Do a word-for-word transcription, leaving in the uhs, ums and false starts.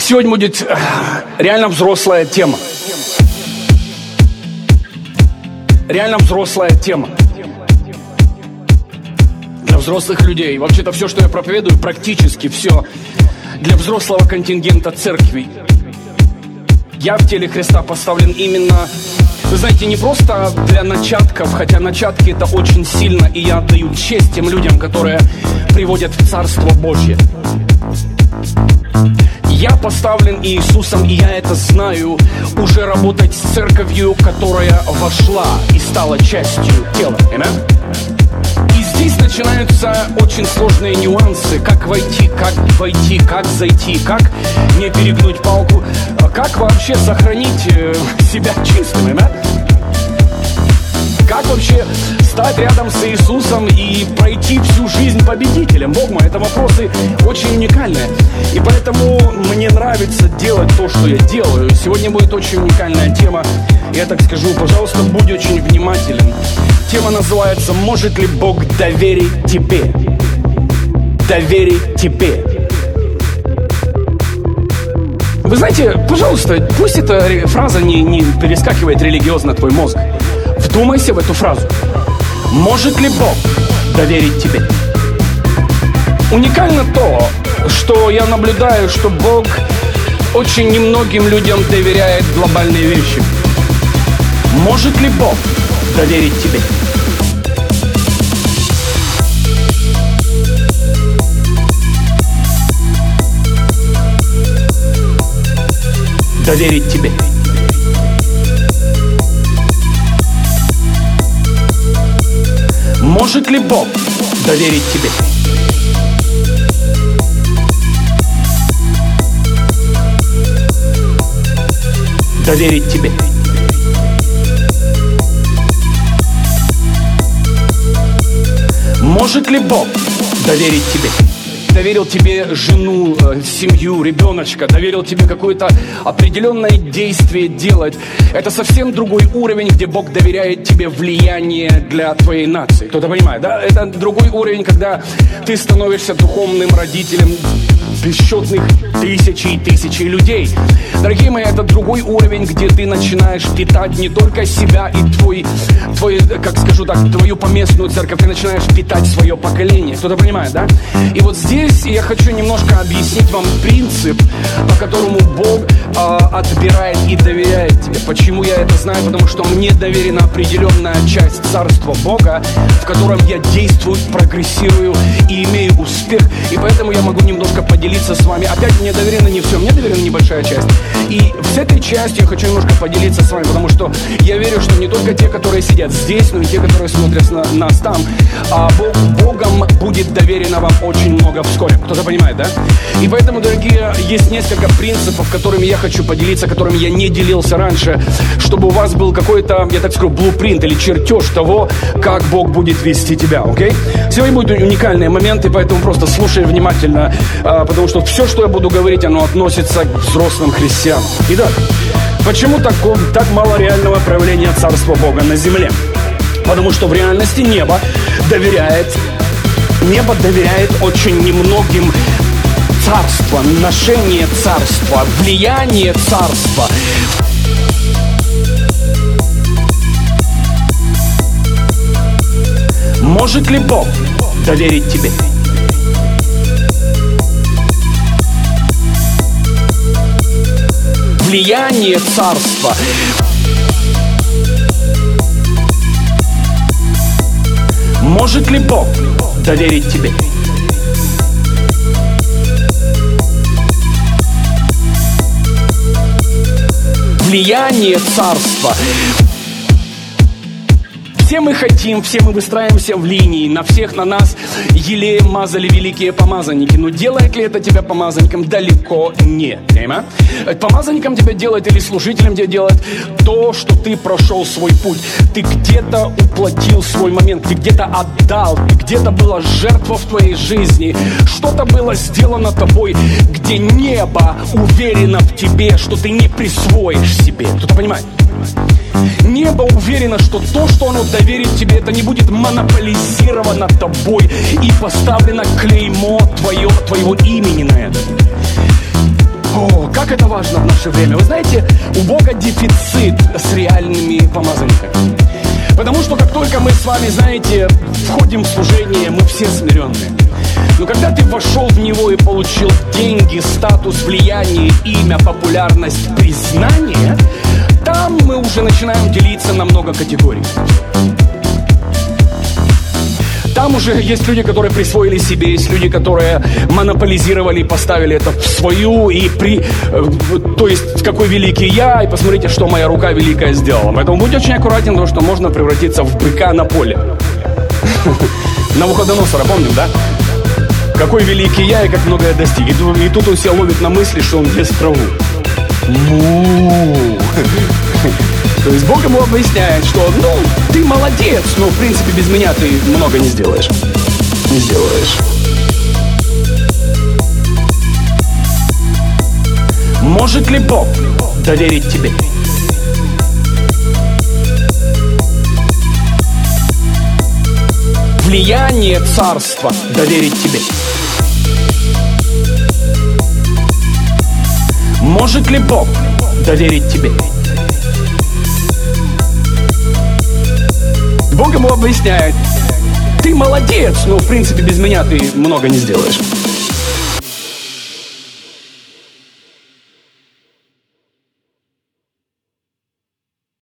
Сегодня будет реально взрослая тема. Реально взрослая тема. Для взрослых людей. Вообще-то все, что я проповедую, практически все для взрослого контингента церкви. Я в теле Христа поставлен именно, вы знаете, не просто для начатков, хотя начатки это очень сильно, и я отдаю честь тем людям, которые приводят в Царство Божье. Я поставлен Иисусом, и я это знаю, уже работать с церковью, которая вошла и стала частью тела. Amen? И здесь начинаются очень сложные нюансы, как войти, как войти, как зайти, как не перегнуть палку, как вообще сохранить себя чистым. Amen? Как вообще стать рядом с Иисусом и пройти всю жизнь победителем? Бог мой, это вопросы очень уникальные. И поэтому мне нравится делать то, что я делаю. Сегодня будет очень уникальная тема. Я так скажу, пожалуйста, будь очень внимателен. Тема называется «Может ли Бог доверить тебе?» Доверить тебе. Вы знаете, пожалуйста, пусть эта фраза не, не перескакивает религиозно твой мозг. Вдумайся в эту фразу. Может ли Бог доверить тебе? Уникально то, что я наблюдаю, что Бог очень немногим людям доверяет глобальные вещи. Может ли Бог доверить тебе? Доверить тебе. Может ли Бог доверить тебе? Доверить тебе. Может ли Бог доверить тебе? Доверил тебе жену, семью, ребеночка, доверил тебе какое-то определенное действие делать. Это совсем другой уровень, где Бог доверяет тебе влияние для твоей нации. Кто-то понимает, да? Это другой уровень, когда ты становишься духовным родителем бесчетных тысячи и тысячи людей. Дорогие мои, это другой уровень, где ты начинаешь питать не только себя и твой, твой, как скажу так, твою поместную церковь, ты начинаешь питать свое поколение. Кто-то понимает, да? И вот здесь я хочу немножко объяснить вам принцип, по которому Бог э, отбирает и доверяет тебе. Почему я это знаю? Потому что мне доверена определенная часть Царства Бога, в котором я действую, прогрессирую и имею успех. И поэтому я могу немножко поделиться с вами. Опять мне доверено не все, мне доверена небольшая часть. И с этой частью я хочу немножко поделиться с вами, потому что я верю, что не только те, которые сидят здесь, но и те, которые смотрят на нас там, а Бог, Богом будет доверено вам очень много вскоре. Кто-то понимает, да? И поэтому, дорогие, есть несколько принципов, которыми я хочу поделиться, которыми я не делился раньше, чтобы у вас был какой-то, я так скажу, блупринт или чертеж того, как Бог будет вести тебя, окей? Сегодня будут уникальные моменты, поэтому просто слушай внимательно, потому что все, что я буду говорить, оно относится к взрослым христианам. Итак, почему так, так мало реального проявления Царства Бога на земле? Потому что в реальности небо доверяет, небо доверяет очень немногим царство, ношение царства, влияние царства. Может ли Бог доверить тебе? Влияние царства. Может ли Бог доверить тебе? Влияние царства. Все мы хотим, все мы выстраиваемся в линии, на всех на нас елеем мазали великие помазанники. Но делает ли это тебя помазанником? Далеко нет. Помазанником тебя делает или служителем тебя делает то, что ты прошел свой путь. Ты где-то уплатил свой момент, ты где-то отдал, где-то была жертва в твоей жизни, что-то было сделано тобой, где небо уверено в тебе, что ты не присвоишь себе. Кто-то понимает? Небо уверено, что то, что оно доверит тебе, это не будет монополизировано тобой и поставлено клеймо твое, твоего имени на это. О, как как это важно в наше время. Вы знаете, у Бога дефицит с реальными помазанниками. Потому что как только мы с вами, знаете, входим в служение, мы все смиренные. Но когда ты вошел в него и получил деньги, статус, влияние, имя, популярность, признание, там мы уже начинаем делиться на много категорий. Там уже есть люди, которые присвоили себе, есть люди, которые монополизировали и поставили это в свою, и при, то есть какой великий я, и посмотрите, что моя рука великая сделала. Поэтому будь очень аккуратен, потому что можно превратиться в быка на поле. Навуходоносора, помним, да? Какой великий я и как много я достиг. И тут он себя ловит на мысли, что он ест траву. То есть Бог ему объясняет, что, ну, ты молодец, но, в принципе, без меня ты много не сделаешь. Не сделаешь. Может ли Бог доверить тебе? Влияние царства доверить тебе? Может ли Бог доверить тебе? Бог ему объясняет, ты молодец, но в принципе без меня ты много не сделаешь.